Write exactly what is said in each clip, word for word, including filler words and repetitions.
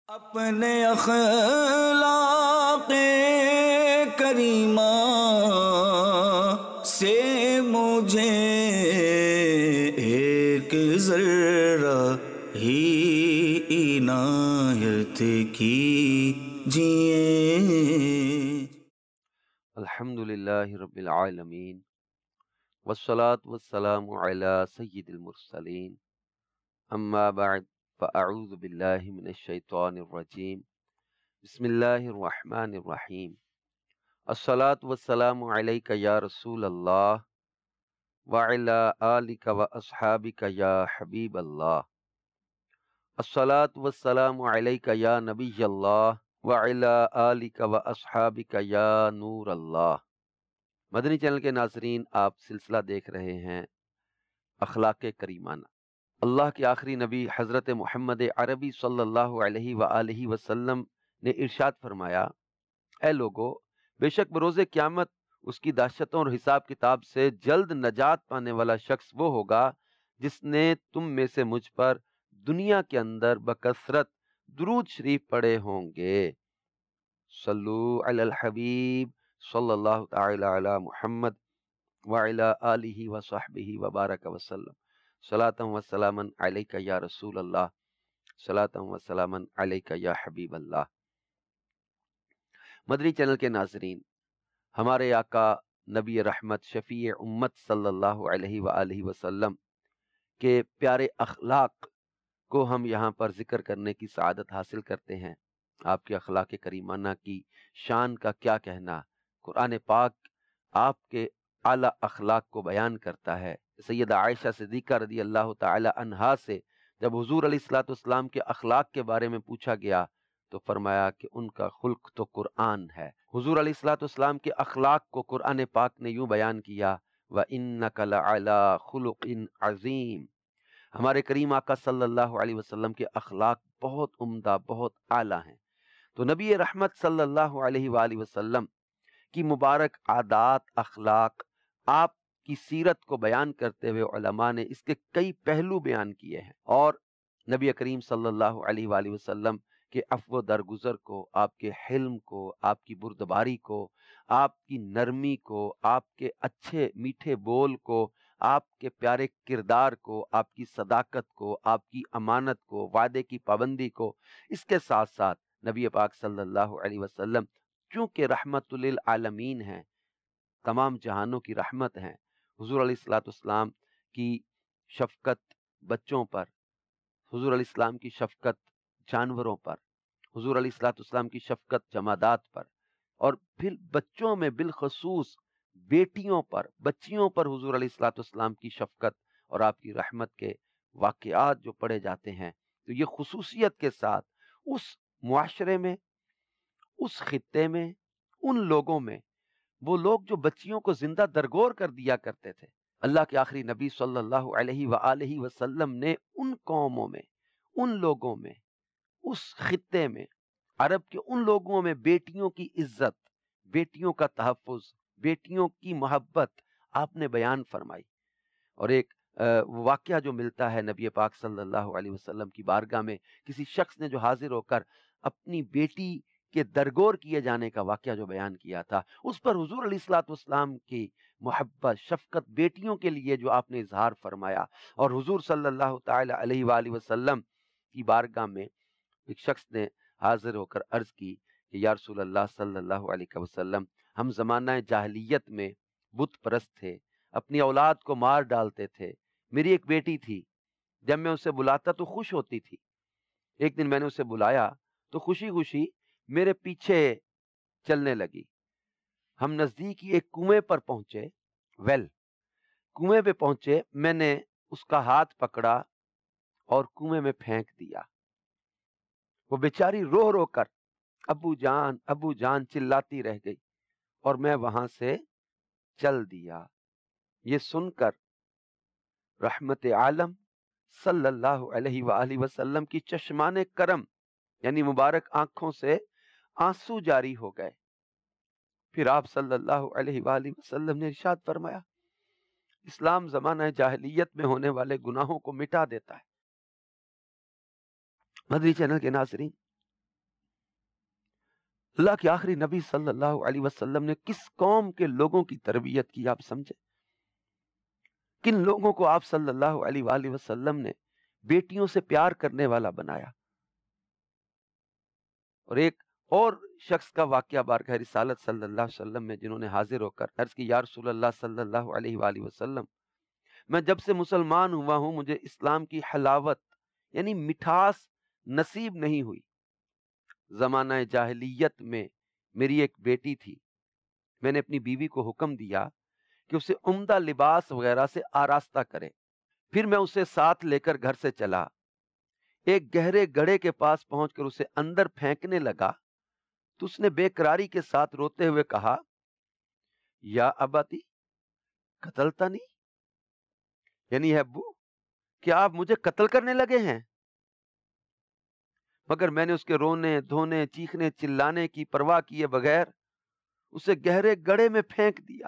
اپنے اخلاق کریمہ سے مجھے ایک ذرہ ہی عنایت کیجئے۔ الحمدللہ رب العالمین والصلاة والسلام علی سید المرسلین، اما بعد فاعوذ باللہ من الشیطان الرجیم، بسم اللہ الرحمن الرحیم۔ الصلاة والسلام علیک یا رسول اللہ وعلی آلک واصحابک یا حبیب اللہ۔ الصلاة والسلام علیک یا نبی اللہ وعلی آلک واصحابک یا نور اللہ۔ مدنی چینل کے ناظرین، آپ سلسلہ دیکھ رہے ہیں اخلاق کریمانہ۔ اللہ کے آخری نبی حضرت محمد عربی صلی اللہ علیہ وآلہ وسلم نے ارشاد فرمایا، اے لوگو، بے شک بروز قیامت اس کی دہشتوں اور حساب کتاب سے جلد نجات پانے والا شخص وہ ہوگا جس نے تم میں سے مجھ پر دنیا کے اندر بکثرت درود شریف پڑھے ہوں گے۔ صلو علی الحبیب صلی اللہ تعالی علی محمد وعلی آلہ وصحبہ وبارک وسلم۔ صلاۃ و سلاما علیک یا رسول اللہ، صلاۃ و سلاما علیک یا حبیب اللہ۔ مدنی چینل کے ناظرین، ہمارے آقا نبی رحمت شفیع امت صلی اللہ علیہ وآلہ وسلم کے پیارے اخلاق کو ہم یہاں پر ذکر کرنے کی سعادت حاصل کرتے ہیں۔ آپ کے اخلاق کریمانہ کی شان کا کیا کہنا، قرآن پاک آپ کے اعلیٰ اخلاق کو بیان کرتا ہے۔ سیدہ عائشہ صدیقہ رضی اللہ تعالی عنہا سے جب حضور علیہ الصلوۃ والسلام کے اخلاق کے بارے میں پوچھا گیا تو فرمایا کہ ان کا خلق تو قرآن ہے۔ حضور علیہ الصلوۃ والسلام کے اخلاق کو قرآن پاک نے یوں بیان کیا، وَإِنَّكَ لَعَلَىٰ خُلُقٍ عَظِيمٍ۔ ہمارے کریم آقا صلی اللہ علیہ وسلم کے اخلاق بہت عمدہ، بہت اعلیٰ ہیں۔ تو نبی رحمت صلی اللہ علیہ وآلہ وسلم کی مبارک عادات، اخلاق، آپ کی سیرت کو بیان کرتے ہوئے علماء نے اس کے کئی پہلو بیان کیے ہیں، اور نبی کریم صلی اللہ علیہ وآلہ وسلم کے عفو درگزر کو، آپ کے حلم کو، آپ کی بردباری کو، آپ کی نرمی کو، آپ کے اچھے میٹھے بول کو، آپ کے پیارے کردار کو، آپ کی صداقت کو، آپ کی امانت کو، وعدے کی پابندی کو، اس کے ساتھ ساتھ نبی پاک صلی اللہ علیہ وسلم چونکہ رحمت للعالمین ہیں، تمام جہانوں کی رحمت ہیں، حضور علیہ الصلوۃ والسلام کی شفقت بچوں پر، حضور علیہ السلام کی شفقت جانوروں پر، حضور علیہ الصلوۃ والسلام کی شفقت جمادات پر، اور پھر بچوں میں بالخصوص بیٹیوں پر، بچیوں پر حضور علیہ الصلوۃ والسلام کی شفقت اور آپ کی رحمت کے واقعات جو پڑھے جاتے ہیں، تو یہ خصوصیت کے ساتھ اس معاشرے میں، اس خطے میں، ان لوگوں میں، وہ لوگ جو بچیوں کو زندہ درگور کر دیا کرتے تھے، اللہ کے آخری نبی صلی اللہ علیہ وآلہ وسلم نے ان قوموں میں، ان لوگوں میں، اس خطے میں، عرب کے ان لوگوں میں بیٹیوں کی عزت، بیٹیوں کا تحفظ، بیٹیوں کی محبت آپ نے بیان فرمائی۔ اور ایک واقعہ جو ملتا ہے نبی پاک صلی اللہ علیہ وسلم کی بارگاہ میں، کسی شخص نے جو حاضر ہو کر اپنی بیٹی کے درگور کیے جانے کا واقعہ جو بیان کیا تھا، اس پر حضور علیہ الصلوۃ والسلام کی محبت، شفقت بیٹیوں کے لیے جو آپ نے اظہار فرمایا، اور حضور صلی اللہ تعالی علیہ وآلہ وسلم کی بارگاہ میں ایک شخص نے حاضر ہو کر عرض کی کہ یا رسول اللہ صلی اللہ علیہ وسلم، ہم زمانہ جاہلیت میں بت پرست تھے، اپنی اولاد کو مار ڈالتے تھے، میری ایک بیٹی تھی، جب میں اسے بلاتا تو خوش ہوتی تھی، ایک دن میں نے اسے بلایا تو خوشی خوشی میرے پیچھے چلنے لگی۔ ہم نزدیک ہی ایک کنویں پر پہنچے، ویل کنویں پہ پہنچے، میں نے اس کا ہاتھ پکڑا اور کنویں میں پھینک دیا۔ وہ بیچاری رو رو کر ابو جان ابو جان چلاتی رہ گئی، اور میں وہاں سے چل دیا۔ یہ سن کر رحمت عالم صلی اللہ علیہ وآلہ وسلم کی چشمان کرم یعنی مبارک آنکھوں سے آنسو جاری ہو گئے۔ پھر آپ صلی اللہ علیہ وآلہ وسلم نے ارشاد فرمایا، اسلام زمانہ جاہلیت میں ہونے والے گناہوں کو مٹا دیتا ہے۔ مدنی چینل کے ناظرین، اللہ کے آخری نبی صلی اللہ علیہ وسلم نے کس قوم کے لوگوں کی تربیت کی آپ سمجھے؟ کن لوگوں کو آپ صلی اللہ علیہ وآلہ وسلم نے بیٹیوں سے پیار کرنے والا بنایا؟ اور ایک اور شخص کا واقعہ بارگاہ رسالت صلی اللہ علیہ وسلم میں جنہوں نے حاضر ہو کر عرض کی یا رسول اللہ صلی اللہ علیہ وآلہ وسلم، میں جب سے مسلمان ہوا ہوں مجھے اسلام کی حلاوت یعنی مٹھاس نصیب نہیں ہوئی۔ زمانہ جاہلیت میں میری ایک بیٹی تھی، میں نے اپنی بیوی کو حکم دیا کہ اسے عمدہ لباس وغیرہ سے آراستہ کرے، پھر میں اسے ساتھ لے کر گھر سے چلا، ایک گہرے گڑھے کے پاس پہنچ کر اسے اندر پھینکنے لگا تو اس نے بے قراری کے ساتھ روتے ہوئے کہا یا اباتی قتلتا نہیں، یعنی ہے ابو کیا آپ مجھے قتل کرنے لگے ہیں؟ مگر میں نے اس کے رونے دھونے چیخنے چلانے کی پرواہ کیے بغیر اسے گہرے گڑھے میں پھینک دیا۔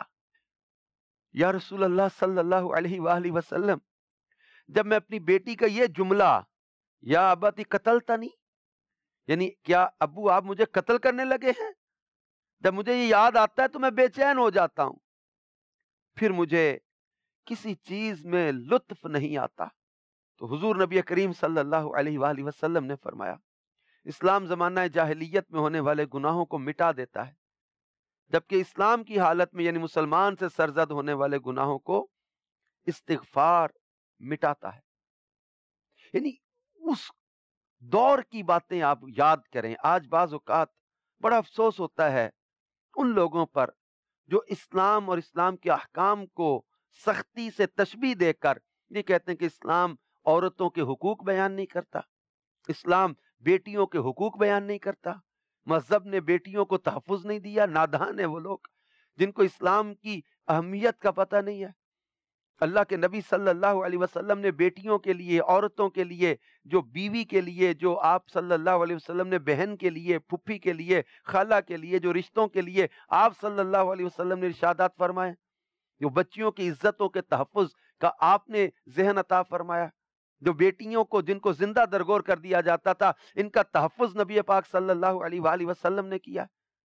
یا رسول اللہ صلی اللہ علیہ وآلہ وسلم، جب میں اپنی بیٹی کا یہ جملہ یا اباتی قتلتا نہیں، یعنی کیا ابو آپ مجھے قتل کرنے لگے ہیں، جب مجھے یہ یاد آتا ہے تو میں بے چین ہو جاتا ہوں، پھر مجھے کسی چیز میں لطف نہیں آتا۔ تو حضور نبی کریم صلی اللہ علیہ وآلہ وسلم نے فرمایا اسلام زمانہ جاہلیت میں ہونے والے گناہوں کو مٹا دیتا ہے، جبکہ اسلام کی حالت میں یعنی مسلمان سے سرزد ہونے والے گناہوں کو استغفار مٹاتا ہے۔ یعنی اس دور کی باتیں آپ یاد کریں۔ آج بعض اوقات بڑا افسوس ہوتا ہے ان لوگوں پر جو اسلام اور اسلام کے احکام کو سختی سے تشبیہ دے کر یہ کہتے ہیں کہ اسلام عورتوں کے حقوق بیان نہیں کرتا، اسلام بیٹیوں کے حقوق بیان نہیں کرتا، مذہب نے بیٹیوں کو تحفظ نہیں دیا۔ نادان ہیں وہ لوگ جن کو اسلام کی اہمیت کا پتہ نہیں ہے۔ اللہ کے نبی صلی اللہ علیہ وسلم نے بیٹیوں کے لیے، عورتوں کے لیے، جو بیوی کے لیے، جو آپ صلی اللہ علیہ وسلم نے بہن کے لیے، پھپھی کے لیے، خالہ کے لیے، جو رشتوں کے لیے آپ صلی اللہ علیہ وسلم نے ارشادات فرمائے، جو بچیوں کی عزتوں کے تحفظ کا آپ نے ذہن عطا فرمایا، جو بیٹیوں کو جن کو زندہ درگور کر دیا جاتا تھا ان کا تحفظ نبی پاک صلی اللہ علیہ وآلہ وسلم نے کیا۔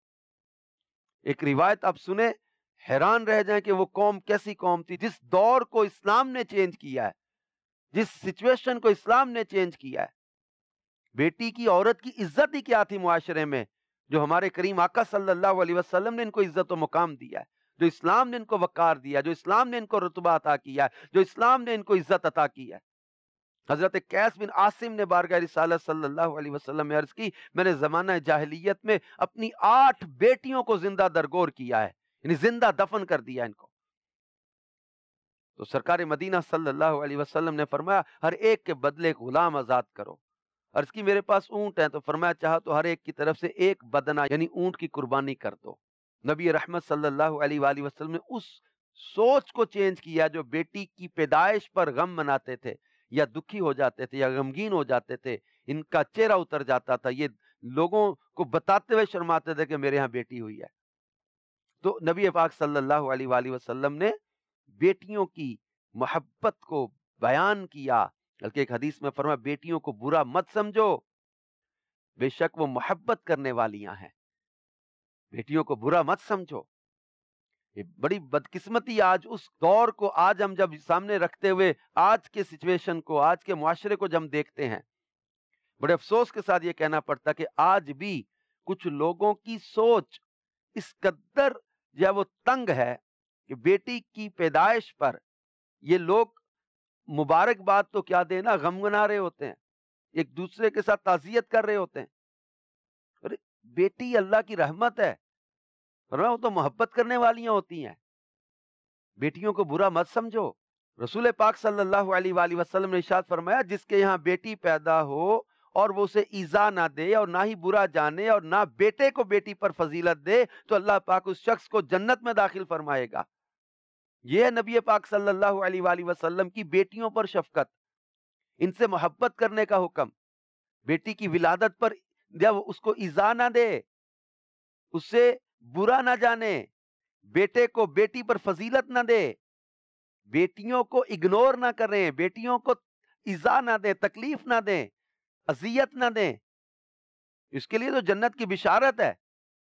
ایک روایت آپ سنیں حیران رہ جائیں کہ وہ قوم کیسی قوم تھی جس دور کو اسلام نے چینج کیا ہے، جس سچویشن کو اسلام نے چینج کیا ہے۔ بیٹی کی، عورت کی عزت ہی کیا تھی معاشرے میں، جو ہمارے کریم آقا صلی اللہ علیہ وسلم نے ان کو عزت و مقام دیا ہے، جو اسلام نے ان کو وقار دیا، جو اسلام نے ان کو رتبہ عطا کیا ہے، جو اسلام نے ان کو عزت عطا کی ہے۔ حضرت قیس بن عاصم نے بارگاہ رسالت صلی اللہ علیہ وسلم میں عرض کی میں نے زمانہ جاہلیت میں اپنی آٹھ بیٹیوں کو زندہ درگور کیا ہے، یعنی زندہ دفن کر دیا ان کو۔ تو سرکار مدینہ صلی اللہ علیہ وسلم نے فرمایا ہر ایک کے بدلے ایک غلام آزاد کرو۔ عرض کی میرے پاس اونٹ ہیں، تو فرمایا چاہا تو ہر ایک کی طرف سے ایک بدنہ یعنی اونٹ کی قربانی کر دو۔ نبی رحمت صلی اللہ علیہ وآلہ وسلم نے اس سوچ کو چینج کیا جو بیٹی کی پیدائش پر غم مناتے تھے یا دکھی ہو جاتے تھے یا غمگین ہو جاتے تھے، ان کا چہرہ اتر جاتا تھا، یہ لوگوں کو بتاتے ہوئے شرماتے تھے کہ میرے ہاں بیٹی ہوئی ہے۔ تو نبی پاک صلی اللہ علیہ وآلہ وسلم نے بیٹیوں کی محبت کو بیان کیا، بلکہ ایک حدیث میں فرمایا بیٹیوں کو برا مت سمجھو، بے شک وہ محبت کرنے والیاں ہیں، بیٹیوں کو برا مت سمجھو۔ یہ بڑی بدقسمتی آج اس دور کو آج ہم جب سامنے رکھتے ہوئے آج کے سچویشن کو، آج کے معاشرے کو جب ہم دیکھتے ہیں، بڑے افسوس کے ساتھ یہ کہنا پڑتا کہ آج بھی کچھ لوگوں کی سوچ اس قدر جو ہے وہ تنگ ہے کہ بیٹی کی پیدائش پر یہ لوگ مبارکباد تو کیا دینا، غم منا رہے ہوتے ہیں، ایک دوسرے کے ساتھ تعزیت کر رہے ہوتے ہیں۔ ارے بیٹی اللہ کی رحمت ہے، وہ تو محبت کرنے والیاں ہوتی ہیں، بیٹیوں کو برا مت سمجھو۔ رسول پاک صلی اللہ علیہ وآلہ وسلم نے ارشاد فرمایا جس کے یہاں بیٹی پیدا ہو اور وہ اسے ایذا نہ دے اور نہ ہی برا جانے اور نہ بیٹے کو بیٹی پر فضیلت دے تو اللہ پاک اس شخص کو جنت میں داخل فرمائے گا۔ یہ ہے نبی پاک صلی اللہ علیہ وآلہ وسلم کی بیٹیوں پر شفقت، ان سے محبت کرنے کا حکم۔ بیٹی کی ولادت پر جب اس کو ایذا نہ دے، اس سے برا نہ جانے، بیٹے کو بیٹی پر فضیلت نہ دے، بیٹیوں کو اگنور نہ کریں، بیٹیوں کو ایذا نہ دیں، تکلیف نہ دیں، اذیت نہ دیں، اس کے لیے تو جنت کی بشارت ہے۔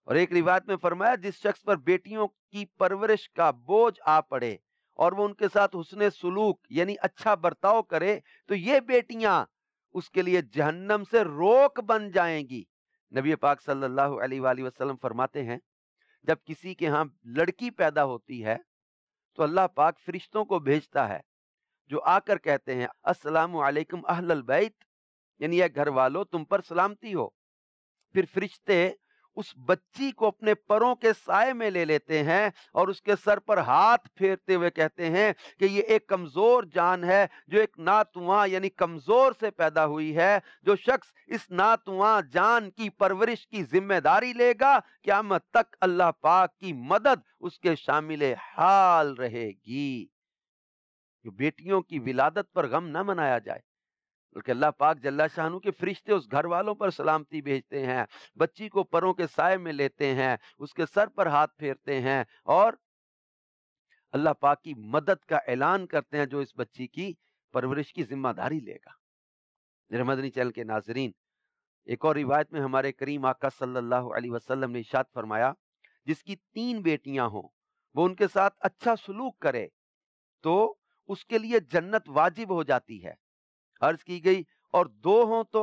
اور ایک روایت میں فرمایا جس شخص پر بیٹیوں کی پرورش کا بوجھ آ پڑے اور وہ ان کے ساتھ حسن سلوک یعنی اچھا برتاؤ کرے تو یہ بیٹیاں اس کے لیے جہنم سے روک بن جائیں گی۔ نبی پاک صلی اللہ علیہ وآلہ وسلم فرماتے ہیں جب کسی کے ہاں لڑکی پیدا ہوتی ہے تو اللہ پاک فرشتوں کو بھیجتا ہے جو آ کر کہتے ہیں السلام علیکم اہل البیت، یعنی اے گھر والو تم پر سلامتی ہو۔ پھر فرشتے اس بچی کو اپنے پروں کے سائے میں لے لیتے ہیں اور اس کے سر پر ہاتھ پھیرتے ہوئے کہتے ہیں کہ یہ ایک کمزور جان ہے جو ایک ناتواں یعنی کمزور سے پیدا ہوئی ہے، جو شخص اس ناتواں جان کی پرورش کی ذمہ داری لے گا قیامت تک اللہ پاک کی مدد اس کے شامل حال رہے گی۔ جو بیٹیوں کی ولادت پر غم نہ منایا جائے بلکہ اللہ پاک جل شانہ کے فرشتے اس گھر والوں پر سلامتی بھیجتے ہیں، بچی کو پروں کے سائے میں لیتے ہیں، اس کے سر پر ہاتھ پھیرتے ہیں اور اللہ پاک کی مدد کا اعلان کرتے ہیں جو اس بچی کی پرورش کی ذمہ داری لے گا۔ میرے مدنی چینل کے ناظرین، ایک اور روایت میں ہمارے کریم آقا صلی اللہ علیہ وسلم نے ارشاد فرمایا جس کی تین بیٹیاں ہوں وہ ان کے ساتھ اچھا سلوک کرے تو اس کے لیے جنت واجب ہو جاتی ہے۔ عرض کی گئی اور دو ہوں تو؟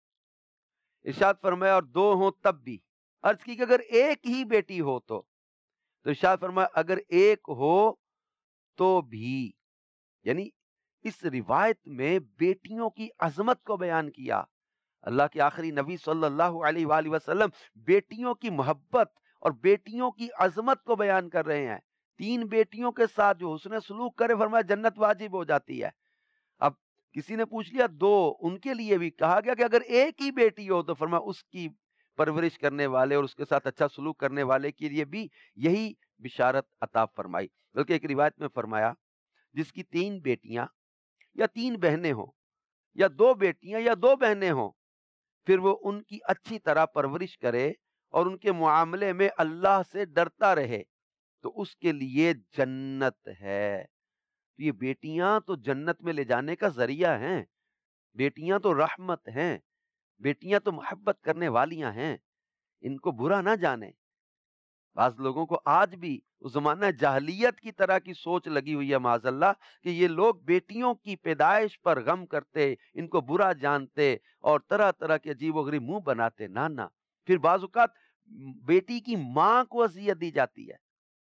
ارشاد فرمایا اور دو ہوں تب بھی۔ عرض کی کہ اگر ایک ہی بیٹی ہو تو؟ تو ارشاد فرمایا اگر ایک ہو تو بھی، یعنی اس روایت میں بیٹیوں کی عظمت کو بیان کیا۔ اللہ کے آخری نبی صلی اللہ علیہ وآلہ وسلم بیٹیوں کی محبت اور بیٹیوں کی عظمت کو بیان کر رہے ہیں۔ تین بیٹیوں کے ساتھ جو حسن سلوک کرے فرمایا جنت واجب ہو جاتی ہے۔ اب کسی نے پوچھ لیا دو، ان کے لیے بھی کہا گیا کہ اگر ایک ہی بیٹی ہو تو فرمایا اس کی پرورش کرنے والے اور اس کے ساتھ اچھا سلوک کرنے والے کے لیے بھی یہی بشارت عطا فرمائی۔ بلکہ ایک روایت میں فرمایا جس کی تین بیٹیاں یا تین بہنیں ہوں یا دو بیٹیاں یا دو بہنیں ہوں پھر وہ ان کی اچھی طرح پرورش کرے اور ان کے معاملے میں اللہ سے ڈرتا رہے تو اس کے لیے جنت ہے۔ یہ بیٹیاں تو جنت میں لے جانے کا ذریعہ ہیں، بیٹیاں تو رحمت ہیں، بیٹیاں تو محبت کرنے والیاں ہیں، ان کو برا نہ جانے۔ بعض لوگوں کو آج بھی اس زمانہ جاہلیت کی طرح کی سوچ لگی ہوئی ہے معاذ اللہ کہ یہ لوگ بیٹیوں کی پیدائش پر غم کرتے، ان کو برا جانتے اور طرح طرح کے عجیب و غریب منہ بناتے۔ نہ نہ، پھر بعض اوقات بیٹی کی ماں کو اذیت دی جاتی ہے۔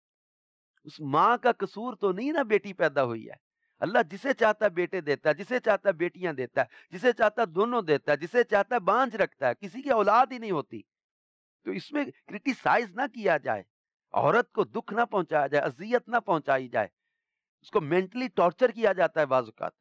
اس ماں کا قصور تو نہیں نا بیٹی پیدا ہوئی ہے۔ اللہ جسے چاہتا ہے بیٹے دیتا ہے، جسے چاہتا ہے بیٹیاں دیتا ہے، جسے چاہتا ہے دونوں دیتا ہے، جسے چاہتا ہے بانجھ رکھتا ہے، کسی کی اولاد ہی نہیں ہوتی۔ تو اس میں کرٹیسائز نہ کیا جائے، عورت کو دکھ نہ پہنچایا جائے، اذیت نہ پہنچائی جائے، اس کو مینٹلی ٹارچر کیا جاتا ہے بعض اوقات۔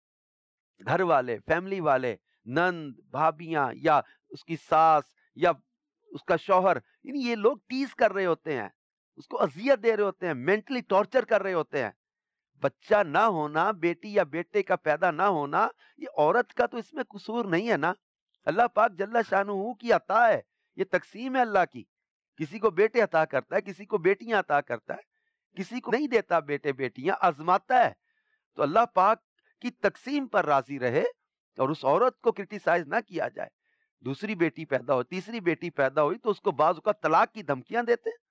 گھر والے، فیملی والے، نند، بھابیاں یا اس کی ساس یا اس کا شوہر، یعنی یہ لوگ ٹیز کر رہے ہوتے ہیں، اس کو اذیت دے رہے ہوتے ہیں، مینٹلی ٹارچر کر رہے ہوتے ہیں۔ بچہ نہ ہونا، بیٹی یا بیٹے کا پیدا نہ ہونا، یہ عورت کا تو اس میں قصور نہیں ہے نا۔ اللہ پاک جل شانہ کی عطا ہے، یہ تقسیم ہے اللہ کی۔ کسی کو بیٹے عطا کرتا ہے، کسی کو بیٹیاں عطا کرتا ہے، کسی کو نہیں دیتا بیٹے بیٹیاں، آزماتا ہے۔ تو اللہ پاک کی تقسیم پر راضی رہے اور اس عورت کو کرٹیسائز نہ کیا جائے۔ دوسری بیٹی پیدا ہو، تیسری بیٹی پیدا ہوئی تو اس کو بعض اوقات طلاق کی دھمکیاں دیتے ہیں۔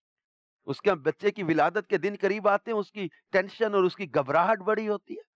اس کے بچے کی ولادت کے دن قریب آتے ہیں، اس کی ٹینشن اور اس کی گھبراہٹ بڑی ہوتی ہے۔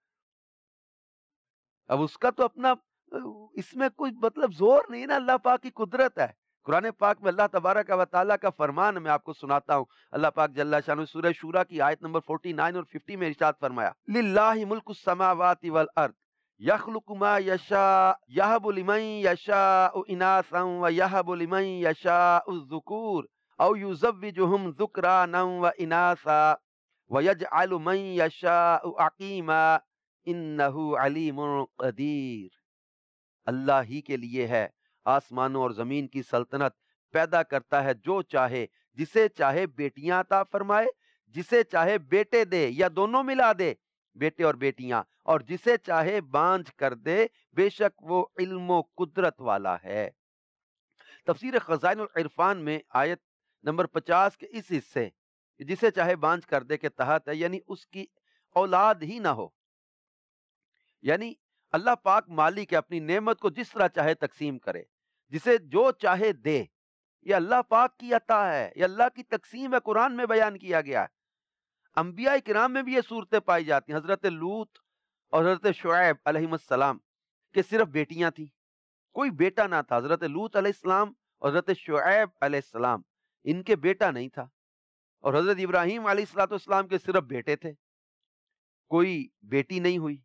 اب اس کا تو اپنا اس میں کوئی مطلب زور نہیں نا، اللہ پاک کی قدرت ہے۔ قرآن پاک میں اللہ تبارک و تعالیٰ کا فرمان میں آپ کو سناتا ہوں۔ اللہ پاک جل شانہ سورہ شورى کی آیت نمبر فورٹی نائن اور ففٹی میں ارشاد فرمایا للہ ملک السماوات والارض یخلق ما یشاء یہب لمن یشاء اناثا ویہب لمن یشاء الذکور او یزوجہم ذکرانا واناثا ویجعل من یشاء عقیما انہ علیم قدیر۔ اللہ ہی کے لیے ہے آسمانوں اور زمین کی سلطنت، پیدا کرتا ہے جو چاہے، جسے چاہے بیٹیاں عطا فرمائے، جسے چاہے بیٹے دے یا دونوں ملا دے، بیٹے اور بیٹیاں، اور جسے چاہے بانجھ کر دے، بے شک وہ علم و قدرت والا ہے۔ تفسیر خزائن العرفان میں آیت نمبر پچاس کے اس حصے جسے چاہے بانجھ کر دے کے تحت ہے، یعنی اس کی اولاد ہی نہ ہو، یعنی اللہ پاک مالک ہے، اپنی نعمت کو جس طرح چاہے تقسیم کرے، جسے جو چاہے دے، یہ اللہ پاک کی عطا ہے، یہ اللہ کی تقسیم ہے، قرآن میں بیان کیا گیا ہے۔ انبیاء کرام میں بھی یہ صورتیں پائی جاتی ہیں۔ حضرت لوط اور حضرت شعیب علیہ السلام کہ صرف بیٹیاں تھیں، کوئی بیٹا نہ تھا۔ حضرت لوط علیہ السلام اور حضرت شعیب علیہ السلام ان کے بیٹا نہیں تھا، اور حضرت ابراہیم علیہ الصلوۃ والسلام کے صرف بیٹے تھے، کوئی بیٹی نہیں ہوئی۔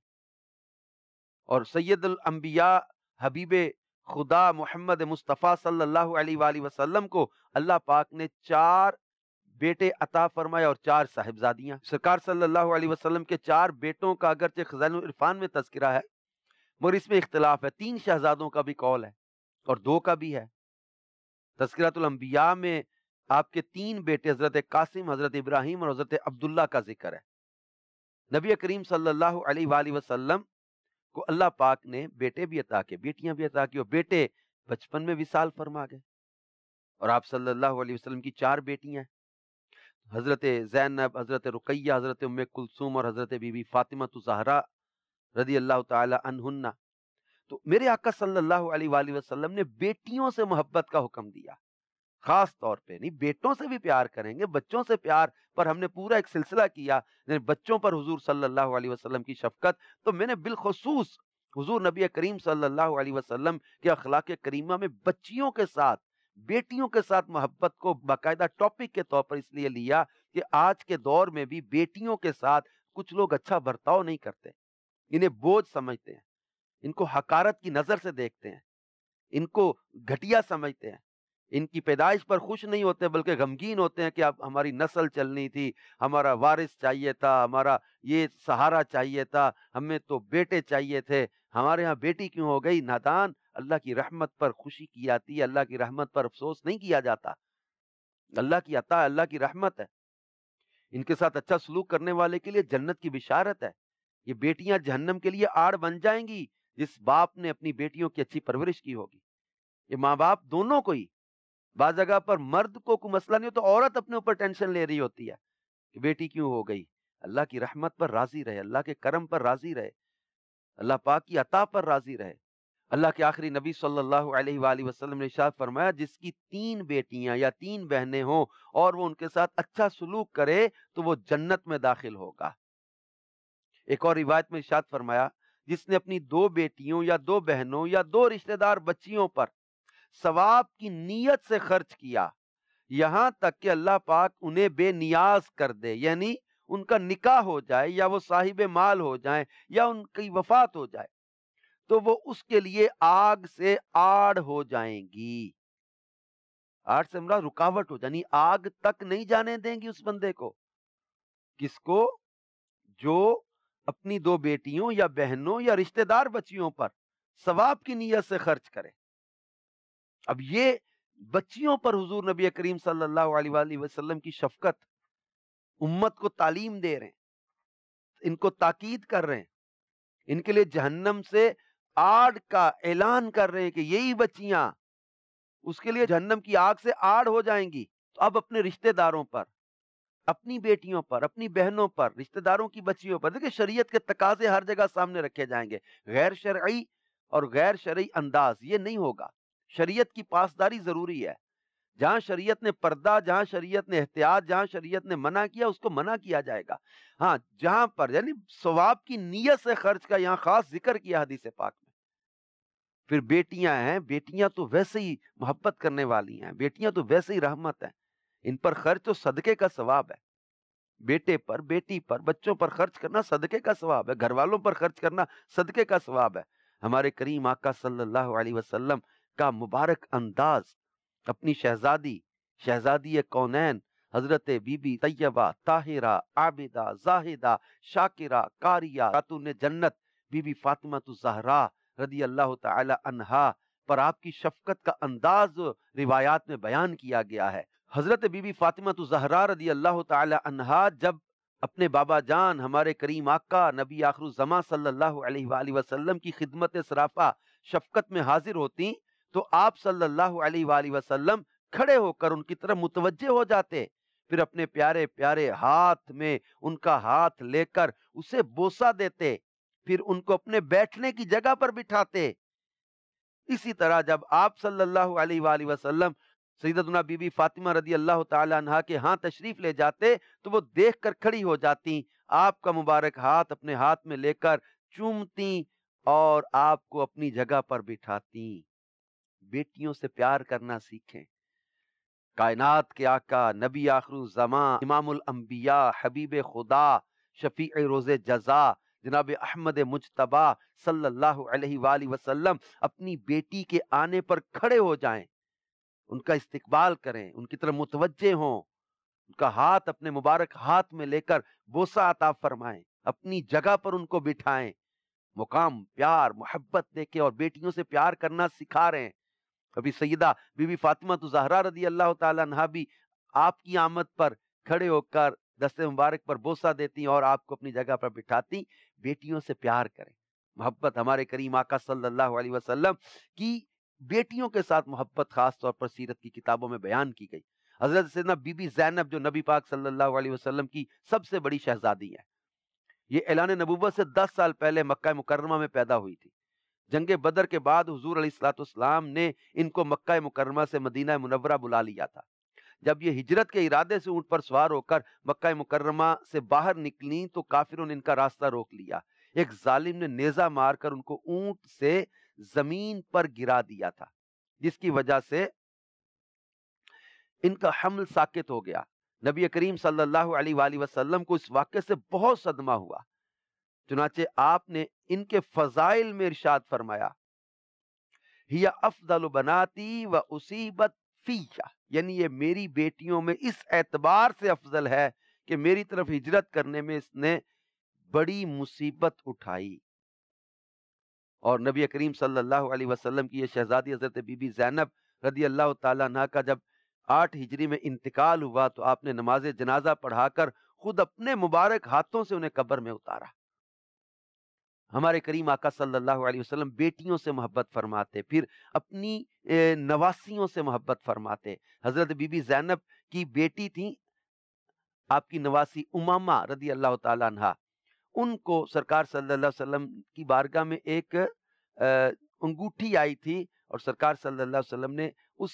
اور سید الانبیاء حبیب خدا محمد مصطفیٰ صلی اللہ علیہ وآلہ وسلم کو اللہ پاک نے چار بیٹے عطا فرمائے اور چار صاحبزادیاں۔ سرکار صلی اللہ علیہ وسلم کے چار بیٹوں کا اگرچہ خزائن العرفان میں تذکرہ ہے، مگر اس میں اختلاف ہے۔ تین شہزادوں کا بھی قول ہے اور دو کا بھی ہے۔ تذکرۃ الانبیاء میں آپ کے تین بیٹے حضرت قاسم، حضرت ابراہیم اور حضرت عبداللہ کا ذکر ہے۔ نبی کریم صلی اللہ علیہ وآلہ وسلم کو اللہ پاک نے بیٹے بھی عطا کیے، بیٹیاں بھی عطا کی، اور بیٹے بچپن میں وصال فرما گئے۔ اور آپ صلی اللہ علیہ وسلم کی چار بیٹیاں ہیں، حضرت زینب، حضرت رقیہ، حضرت ام کلثوم اور حضرت بی بی فاطمہ زہرا رضی اللہ تعالی عنہن۔ تو میرے آقا صلی اللہ علیہ وآلہ وسلم نے بیٹیوں سے محبت کا حکم دیا، خاص طور پہ نہیں، بیٹوں سے بھی پیار کریں گے، بچوں سے پیار پر ہم نے پورا ایک سلسلہ کیا، بچوں پر حضور صلی اللہ علیہ وسلم کی شفقت۔ تو میں نے بالخصوص حضور نبی کریم صلی اللہ علیہ وسلم کے اخلاق کریمہ میں بچیوں کے ساتھ، بیٹیوں کے ساتھ محبت کو باقاعدہ ٹاپک کے طور پر اس لیے لیا کہ آج کے دور میں بھی بیٹیوں کے ساتھ کچھ لوگ اچھا برتاؤ نہیں کرتے، انہیں بوجھ سمجھتے ہیں، ان کو حقارت کی نظر سے دیکھتے ہیں، ان کو گھٹیا سمجھتے ہیں، ان کی پیدائش پر خوش نہیں ہوتے بلکہ غمگین ہوتے ہیں کہ اب ہماری نسل چلنی تھی، ہمارا وارث چاہیے تھا، ہمارا یہ سہارا چاہیے تھا، ہمیں تو بیٹے چاہیے تھے، ہمارے ہاں بیٹی کیوں ہو گئی؟ نادان، اللہ کی رحمت پر خوشی کی جاتی ہے، اللہ کی رحمت پر افسوس نہیں کیا جاتا۔ اللہ کی عطا، اللہ کی رحمت ہے، ان کے ساتھ اچھا سلوک کرنے والے کے لیے جنت کی بشارت ہے۔ یہ بیٹیاں جہنم کے لیے آڑ بن جائیں گی جس باپ نے اپنی بیٹیوں کی اچھی پرورش کی ہوگی۔ یہ ماں باپ دونوں کو ہی، بعض جگہ پر مرد کو کوئی مسئلہ نہیں ہو تو عورت اپنے اوپر ٹینشن لے رہی ہوتی ہے کہ بیٹی کیوں ہو گئی۔ اللہ کی رحمت پر راضی رہے، اللہ کے کرم پر راضی رہے، اللہ پاک کی عطا پر راضی رہے۔ اللہ کے آخری نبی صلی اللہ علیہ وآلہ وسلم نے ارشاد فرمایا، جس کی تین بیٹیاں یا تین بہنیں ہوں اور وہ ان کے ساتھ اچھا سلوک کرے تو وہ جنت میں داخل ہوگا۔ ایک اور روایت میں ارشاد فرمایا، جس نے اپنی دو بیٹیوں یا دو بہنوں یا دو رشتہ دار بچیوں پر ثواب کی نیت سے خرچ کیا یہاں تک کہ اللہ پاک انہیں بے نیاز کر دے، یعنی ان کا نکاح ہو جائے یا وہ صاحب مال ہو جائیں یا ان کی وفات ہو جائے، تو وہ اس کے لیے آگ سے آڑ ہو جائیں گی۔ آڑ سے مراد رکاوٹ ہو، یعنی آگ تک نہیں جانے دیں گی اس بندے کو۔ کس کو؟ جو اپنی دو بیٹیوں یا بہنوں یا رشتہ دار بچیوں پر ثواب کی نیت سے خرچ کرے۔ اب یہ بچیوں پر حضور نبی کریم صلی اللہ علیہ وآلہ وسلم کی شفقت، امت کو تعلیم دے رہے ہیں، ان کو تاکید کر رہے ہیں، ان کے لیے جہنم سے آڑ کا اعلان کر رہے ہیں کہ یہی بچیاں اس کے لیے جہنم کی آگ سے آڑ ہو جائیں گی۔ تو اب اپنے رشتہ داروں پر، اپنی بیٹیوں پر، اپنی بہنوں پر، رشتہ داروں کی بچیوں پر، دیکھیں شریعت کے تقاضے ہر جگہ سامنے رکھے جائیں گے، غیر شرعی اور غیر شرعی انداز یہ نہیں ہوگا۔ شریعت کی پاسداری ضروری ہے، جہاں شریعت نے پردہ، جہاں شریعت نے احتیاط، جہاں شریعت نے منع کیا اس کو منع کیا جائے گا۔ ہاں جہاں پر یعنی ثواب کی نیت سے خرچ کا یہاں خاص ذکر کیا حدیث پاک میں۔ پھر بیٹیاں ہیں، بیٹیاں تو ویسے ہی محبت کرنے والی ہیں، بیٹیاں تو ویسے ہی رحمت ہیں، ان پر خرچ تو صدقے کا ثواب ہے۔ بیٹے پر، بیٹی پر، بچوں پر خرچ کرنا صدقے کا ثواب ہے، گھر والوں پر خرچ کرنا صدقے کا ثواب ہے۔ ہمارے کریم آقا صلی اللہ علیہ وسلم کا مبارک انداز اپنی شہزادی شہزادی کونین حضرت بی بی طیبہ طاہرہ عابدہ زاہدہ شاکرہ قاریہ خاتون جنت بی بی فاطمہ الزہرا رضی اللہ تعالی عنہا پر آپ کی شفقت کا انداز روایات میں بیان کیا گیا ہے۔ حضرت بی بی فاطمہ الزہرا رضی اللہ تعالی عنہا جب اپنے بابا جان ہمارے کریم آقا نبی آخر الزماں صلی اللہ علیہ وآلہ وسلم کی خدمت سرافہ شفقت میں حاضر ہوتی تو آپ صلی اللہ علیہ وآلہ وسلم کھڑے ہو کر ان کی طرف متوجہ ہو جاتے، پھر اپنے پیارے پیارے ہاتھ میں ان کا ہاتھ لے کر اسے بوسہ دیتے، پھر ان کو اپنے بیٹھنے کی جگہ پر بٹھاتے۔ اسی طرح جب آپ صلی اللہ علیہ وآلہ وسلم سیدتنا بی بی فاطمہ رضی اللہ تعالی عنہا کے ہاں تشریف لے جاتے تو وہ دیکھ کر کھڑی ہو جاتی، آپ کا مبارک ہاتھ اپنے ہاتھ میں لے کر چومتی اور آپ کو اپنی جگہ پر بٹھاتی۔ بیٹیوں سے پیار کرنا سیکھیں۔ کائنات کے آقا، نبی آخر الزمان، امام الانبیاء، حبیب خدا، شفیع روز جزا جناب احمد مجتبی صلی اللہ علیہ وآلہ وسلم اپنی بیٹی کے آنے پر کھڑے ہو جائیں، ان کا استقبال کریں، ان کی طرف متوجہ ہوں، ان کا ہاتھ اپنے مبارک ہاتھ میں لے کر بوسہ عطا فرمائیں، اپنی جگہ پر ان کو بٹھائیں، مقام پیار محبت دے کے اور بیٹیوں سے پیار کرنا سکھا رہے ہیں۔ ابھی سیدہ بی بی فاطمہ زہرا رضی اللہ تعالی عنہا بھی آپ کی آمد پر کھڑے ہو کر دست مبارک پر بوسہ دیتی اور آپ کو اپنی جگہ پر بٹھاتی۔ بیٹیوں سے پیار کریں، محبت ہمارے کریم آقا صلی اللہ علیہ وسلم کی بیٹیوں کے ساتھ محبت خاص طور پر سیرت کی کتابوں میں بیان کی گئی۔ حضرت سیدنا بی بی زینب جو نبی پاک صلی اللہ علیہ وسلم کی سب سے بڑی شہزادی ہے، یہ اعلان نبوت سے دس سال پہلے مکہ مکرمہ میں پیدا ہوئی تھی۔ جنگ بدر کے بعد حضور علیہ الصلوۃ والسلام نے ان کو مکہ مکرمہ سے مدینہ منورہ بلا لیا تھا۔ جب یہ ہجرت کے ارادے سے اونٹ پر سوار ہو کر مکہ مکرمہ سے باہر نکلیں تو کافروں نے ان کا راستہ روک لیا۔ ایک ظالم نے نیزہ مار کر ان کو اونٹ سے زمین پر گرا دیا تھا، جس کی وجہ سے ان کا حمل ساقط ہو گیا۔ نبی کریم صلی اللہ علیہ وآلہ وسلم کو اس واقعے سے بہت صدمہ ہوا، چنانچہ آپ نے ان کے فضائل میں ارشاد فرمایا، ہی افضل بناتی و اصیبت فیہ، یعنی یہ میری بیٹیوں میں اس اعتبار سے افضل ہے کہ میری طرف ہجرت کرنے میں اس نے بڑی مصیبت اٹھائی۔ اور نبی کریم صلی اللہ علیہ وسلم کی یہ شہزادی حضرت بی بی زینب رضی اللہ تعالیٰ عنہ کا جب آٹھ ہجری میں انتقال ہوا تو آپ نے نماز جنازہ پڑھا کر خود اپنے مبارک ہاتھوں سے انہیں قبر میں اتارا۔ ہمارے کریم آقا صلی اللہ علیہ وسلم بیٹیوں سے محبت فرماتے، پھر اپنی نواسیوں سے محبت فرماتے۔ حضرت بی بی زینب کی بیٹی تھی آپ کی نواسی امامہ رضی اللہ تعالیٰ عنہ، ان کو سرکار صلی اللہ علیہ وسلم کی بارگاہ میں ایک انگوٹھی آئی تھی اور سرکار صلی اللہ علیہ وسلم نے اس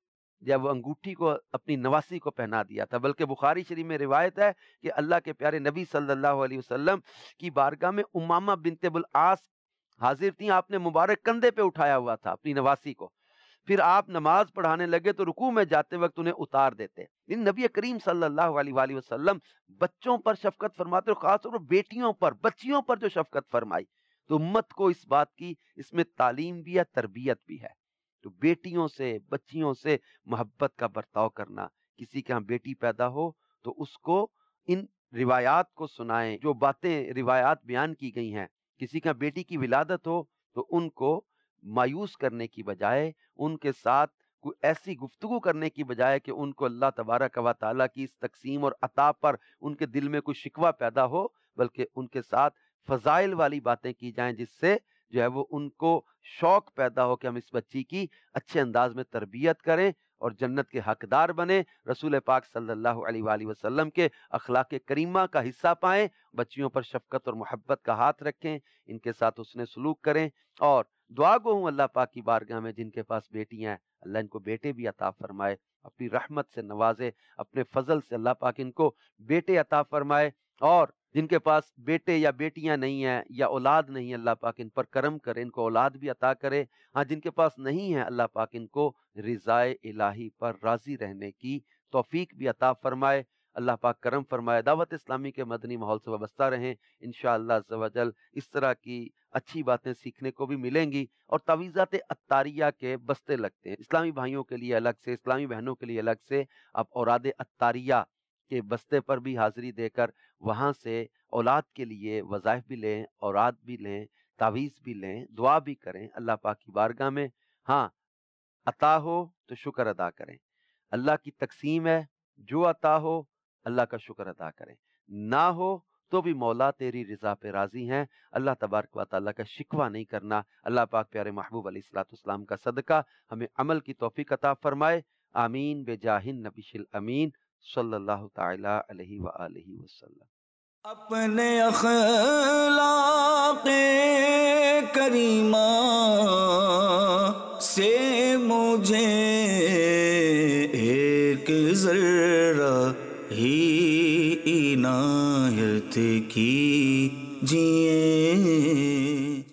جب انگوٹھی کو اپنی نواسی کو پہنا دیا تھا۔ بلکہ بخاری شریف میں روایت ہے کہ اللہ کے پیارے نبی صلی اللہ علیہ وسلم کی بارگاہ میں امامہ بنت ابوالعاص حاضر تھیں، آپ نے مبارک کندھے پہ اٹھایا ہوا تھا اپنی نواسی کو، پھر آپ نماز پڑھانے لگے تو رکوع میں جاتے وقت انہیں اتار دیتے۔ ان نبی کریم صلی اللہ علیہ وآلہ وسلم بچوں پر شفقت فرماتے اور خاص طور پر بیٹیوں پر، بچیوں پر جو شفقت فرمائی تو امت کو اس بات کی اس میں تعلیم بھی ہے، تربیت بھی ہے۔ تو بیٹیوں سے بچیوں سے محبت کا برتاؤ کرنا، کسی کے ہاں بیٹی پیدا ہو تو اس کو ان روایات کو سنائیں جو باتیں روایات بیان کی گئی ہیں۔ کسی کا بیٹی کی ولادت ہو تو ان کو مایوس کرنے کی بجائے ان کے ساتھ کوئی ایسی گفتگو کرنے کی بجائے کہ ان کو اللہ تبارک و تعالیٰ کی اس تقسیم اور عطا پر ان کے دل میں کوئی شکوہ پیدا ہو، بلکہ ان کے ساتھ فضائل والی باتیں کی جائیں جس سے جو ہے وہ ان کو شوق پیدا ہو کہ ہم اس بچی کی اچھے انداز میں تربیت کریں اور جنت کے حقدار بنیں، رسول پاک صلی اللہ علیہ وآلہ وسلم کے اخلاق کریمہ کا حصہ پائیں، بچیوں پر شفقت اور محبت کا ہاتھ رکھیں، ان کے ساتھ حسن سلوک کریں۔ اور دعا گو ہوں اللہ پاک کی بارگاہ میں جن کے پاس بیٹیاں ہیں اللہ ان کو بیٹے بھی عطا فرمائے، اپنی رحمت سے نوازے، اپنے فضل سے اللہ پاک ان کو بیٹے عطا فرمائے، اور جن کے پاس بیٹے یا بیٹیاں نہیں ہیں یا اولاد نہیں ہے اللہ پاک ان پر کرم کرے، ان کو اولاد بھی عطا کرے۔ ہاں جن کے پاس نہیں ہے اللہ پاک ان کو رضائے الہی پر راضی رہنے کی توفیق بھی عطا فرمائے، اللہ پاک کرم فرمائے۔ دعوت اسلامی کے مدنی ماحول سے وابستہ رہیں، انشاءاللہ عز و جل اس طرح کی اچھی باتیں سیکھنے کو بھی ملیں گی۔ اور تعویذات عطاریہ کے بستے لگتے ہیں اسلامی بھائیوں کے لیے الگ سے، اسلامی بہنوں کے لیے الگ سے، آپ اوراد عطاریہ کے بستے پر بھی حاضری دے کر وہاں سے اولاد کے لیے وظائف بھی لیں، اوراد بھی لیں، تعویذ بھی لیں، دعا بھی کریں اللہ پاک کی بارگاہ میں۔ ہاں عطا ہو تو شکر ادا کریں، اللہ کی تقسیم ہے، جو عطا ہو اللہ کا شکر ادا کریں، نہ ہو تو بھی مولا تیری رضا پہ راضی ہیں، اللہ تبارک و تعالیٰ کا شکوہ نہیں کرنا۔ اللہ پاک پیارے محبوب علیہ الصلوۃ والسلام کا صدقہ ہمیں عمل کی توفیق عطا فرمائے، آمین بجاہ النبی الامین صلی اللہ تعالی علیہ وآلہ وسلم۔ اپنے اخلاق کریمہ سے مجھے ایک ذرہ ہی عنایت کیجئے۔